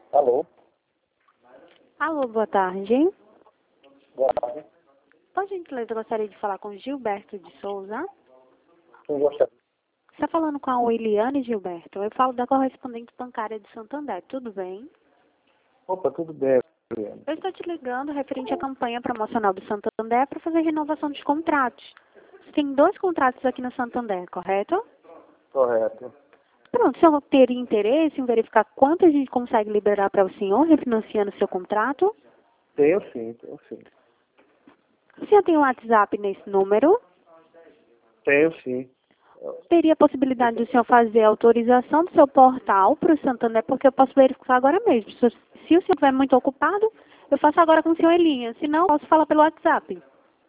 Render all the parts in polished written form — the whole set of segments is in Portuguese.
Alô? Alô, boa tarde. Boa tarde. Por gentileza, eu gostaria de falar com Gilberto de Souza. Quem gosta? Você está falando com a Williane Gilberto? Eu falo da correspondente bancária de Santander, tudo bem? Opa, tudo bem, Juliana? Eu estou te ligando referente à campanha promocional do Santander para fazer renovação dos contratos. Você tem 2 contratos aqui no Santander, correto? Correto. Pronto, o senhor teria interesse em verificar quanto a gente consegue liberar para o senhor, refinanciando o seu contrato? Tenho sim, tenho sim. O senhor tem um WhatsApp nesse número? Tenho sim. Teria a possibilidade do senhor fazer a autorização do seu portal para o Santander, porque eu posso verificar agora mesmo. Se o senhor estiver muito ocupado, eu faço agora com o senhor Elinha. Se não, eu posso falar pelo WhatsApp.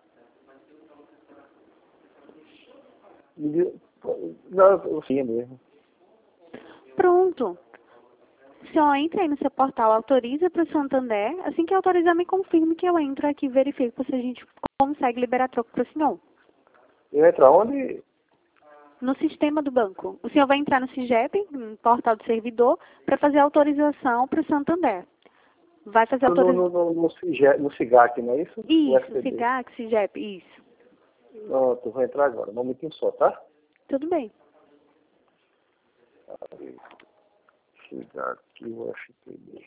Não, eu sim mesmo. Pronto. O senhor entra aí no seu portal, autoriza para o Santander. Assim que autorizar, me confirme que eu entro aqui e verifico se a gente consegue liberar troco para o senhor. Eu entro aonde? No sistema do banco. O senhor vai entrar no SIGEP, no portal do servidor, para fazer a autorização para o Santander. Vai fazer a autorização. No CIGAC, não é isso? O Isso, SPB. SIGAC, SIGEP, isso. Pronto, vou entrar agora. Um momentinho só, tá? Tudo bem. CIGAC, o SPB.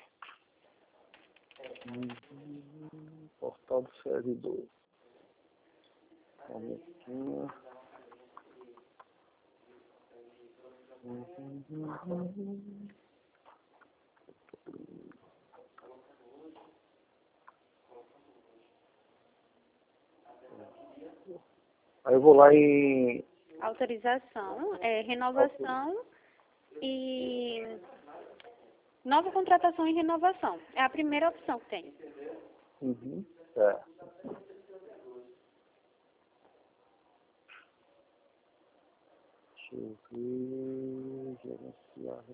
Portal do servidor. Um momentinho. Aí eu vou lá em... Autorização, renovação e nova contratação e renovação. É a primeira opção que tem. É. Deixa eu ver... Gerenciar...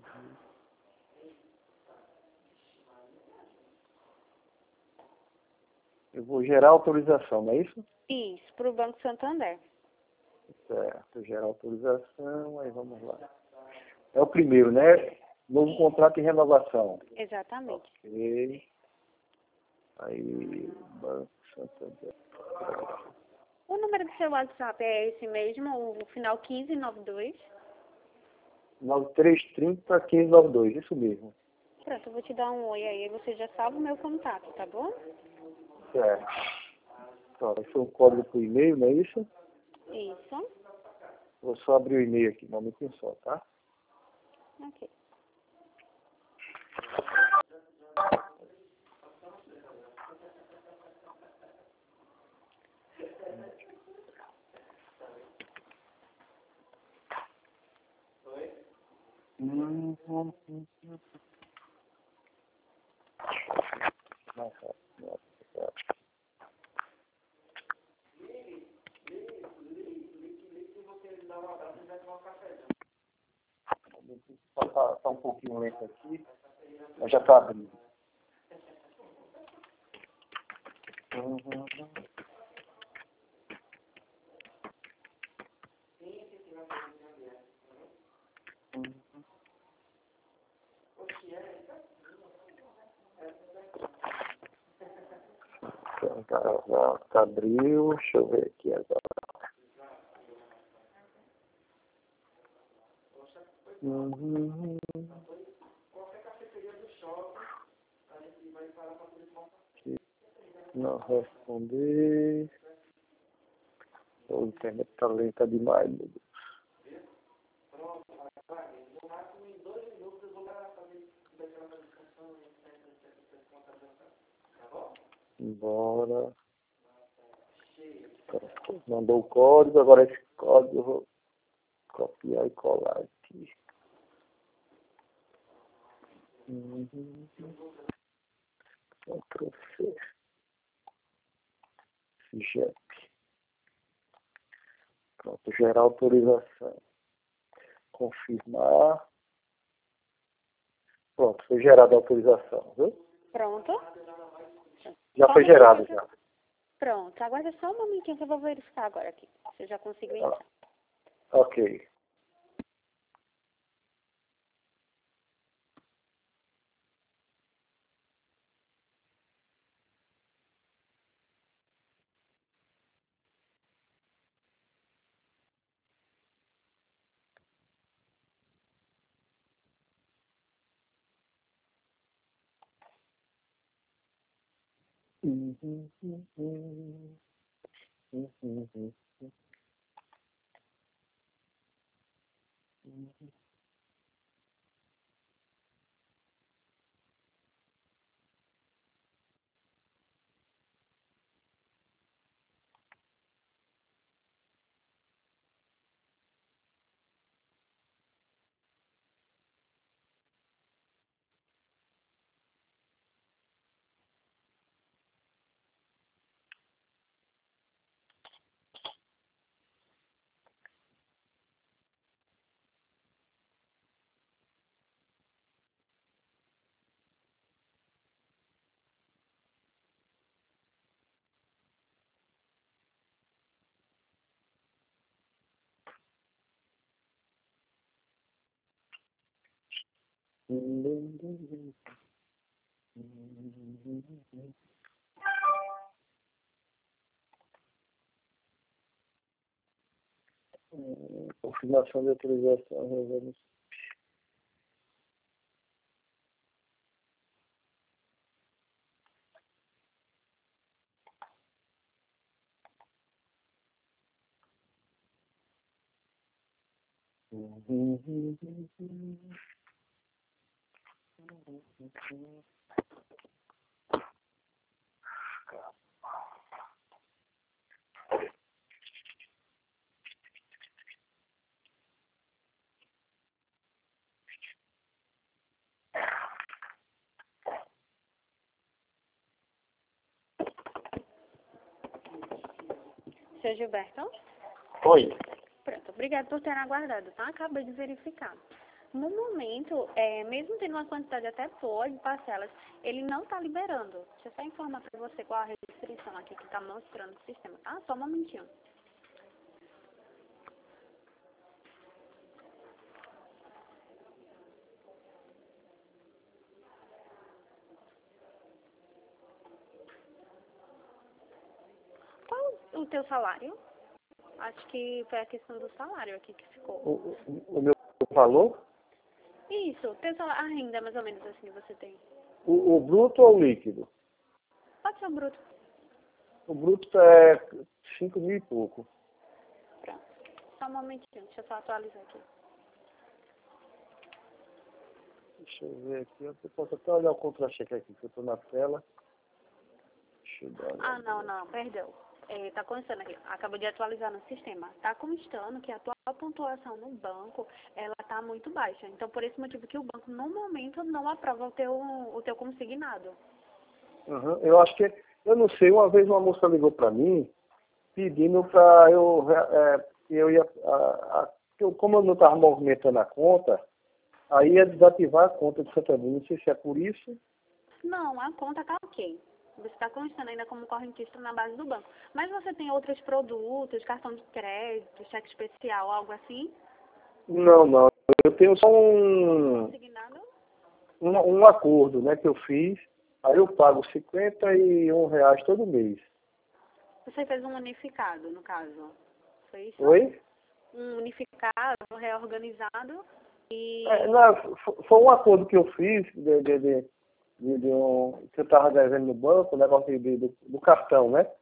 Eu vou gerar autorização, não é isso? Isso, para o Banco Santander. Certo, gerar autorização, aí vamos lá. É o primeiro, né? Novo contrato de renovação. Exatamente. Ok. Aí, Banco Santander. O número do seu WhatsApp é esse mesmo, o final 1592. 9330 1592, isso mesmo. Pronto, eu vou te dar um oi aí, você já salva o meu contato, tá bom? Certo. Pronto, esse é um código para o e-mail, não é isso? Isso. Vou só abrir o e-mail aqui, um momentinho só, tá? Ok. Tá um pouquinho lento aqui, mas já está abrindo. Já abriu, deixa eu ver aqui agora. Não responder. A internet está lenta demais, meu Deus. Embora. Mandou o código, agora esse código eu vou copiar e colar aqui. Ctrl+C. JEP. Pronto, gerar autorização. Confirmar. Pronto, foi gerada a autorização, viu? Pronto? Já foi gerado, já. Pronto, aguarda só um momentinho que eu vou verificar agora aqui. Você já conseguiu entrar. Ok. Confirmação de autorização. Seu Gilberto? Oi. Pronto, obrigado por ter aguardado, tá? Acabei de verificar. No momento, mesmo tendo uma quantidade até boa de parcelas, ele não está liberando. Deixa eu só informar para você qual a restrição aqui que está mostrando o sistema, tá? Só um momentinho. Qual o teu salário? Acho que foi a questão do salário aqui que ficou. O meu valor? Isso, teu salário, a renda mais ou menos assim você tem. O bruto ou o líquido? Pode ser o bruto. O bruto é 5 mil e pouco. Pronto. Só um momentinho, deixa eu só atualizar aqui. Deixa eu ver aqui. Eu posso até olhar o contra-cheque aqui, que eu estou na tela. Deixa eu dar uma olhada. Não, perdão. Tá constando aqui, acabou de atualizar no sistema. Tá constando que a atual pontuação no banco, ela tá muito baixa. Então, por esse motivo que o banco, no momento, não aprova o teu consignado. Uhum. Eu acho que, eu não sei, uma vez uma moça ligou para mim, pedindo para eu ia, como eu não estava movimentando a conta, aí ia desativar a conta de Santander. Não sei se é por isso. Não, a conta tá ok. Você está constando ainda como correntista na base do banco. Mas você tem outros produtos, cartão de crédito, cheque especial, algo assim? Não. Eu tenho só Consignado? um acordo, né, que eu fiz. Aí eu pago R$ 51 todo mês. Você fez um unificado, no caso. Foi isso? Oi? Um unificado, reorganizado e... Não, foi um acordo que eu fiz que eu estava devendo no banco, o negócio do cartão, né?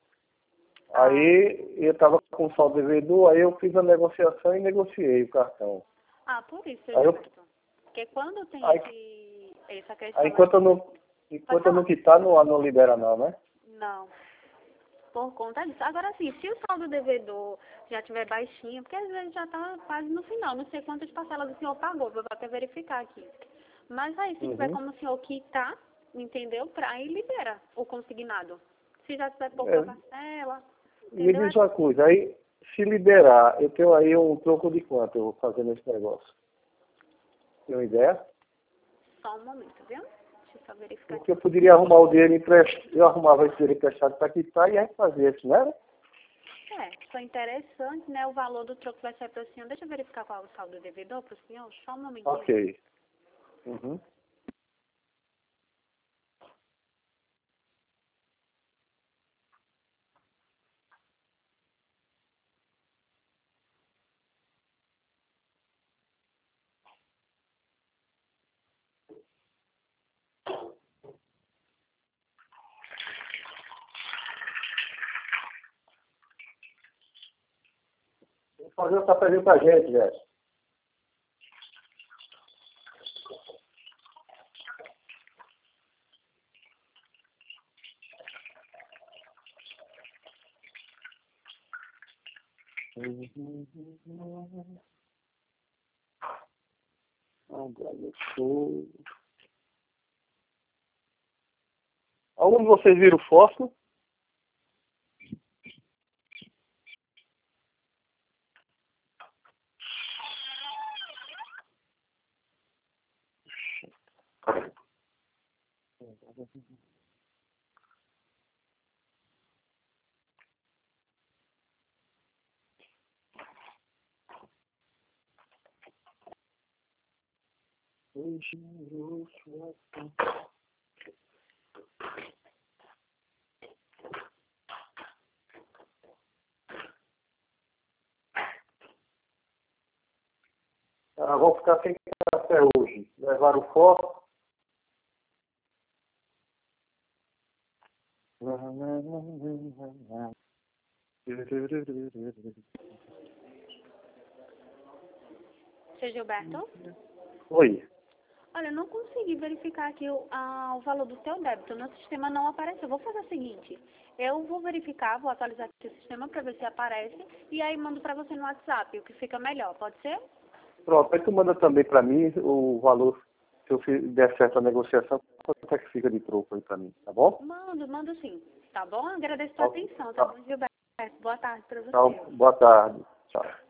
Aí eu estava com saldo devedor, aí eu fiz a negociação e negociei o cartão. por isso, Aí Gilberto. Porque quando tem essa questão... aí enquanto eu não quitar, não libera não, né? Não, por conta disso. Agora sim, se o saldo devedor já tiver baixinho, porque às vezes já está quase no final, não sei quantas parcelas o senhor pagou, vou até verificar aqui. Mas aí, se tiver como o senhor quitar, entendeu? Aí libera o consignado. Se já tiver pouca parcela, Me entendeu? diz uma coisa, aí se liberar, eu tenho aí um troco de quanto eu vou fazer nesse negócio? Tem uma ideia? Só um momento, viu? Deixa eu só verificar Porque aqui. eu poderia arrumar o dinheiro emprestado, eu arrumava esse dinheiro emprestado para quitar e aí fazer isso, né? Foi interessante, né? O valor do troco vai ser para o senhor. Deixa eu verificar qual é o saldo devedor para o senhor. Só um momentinho. Ok. Uhum. fazer um cafezinho pra gente, Jéssica. Algum de vocês viram o fósforo? Vão ficar sem café hoje. Levaram o fósforo. Seu Gilberto? Oi. Olha, eu não consegui verificar aqui o valor do seu débito. No sistema não apareceu. Eu vou fazer o seguinte. Eu vou verificar, vou atualizar aqui o sistema para ver se aparece. E aí mando para você no WhatsApp, o que fica melhor. Pode ser? Pronto, aí tu manda também para mim o valor, se eu der certo a negociação, quanto é que fica de troco aí para mim, tá bom? Mando sim. Tá bom? Agradeço a sua atenção, tá bom, Gilberto? Boa tarde para você. Boa tarde. Tchau.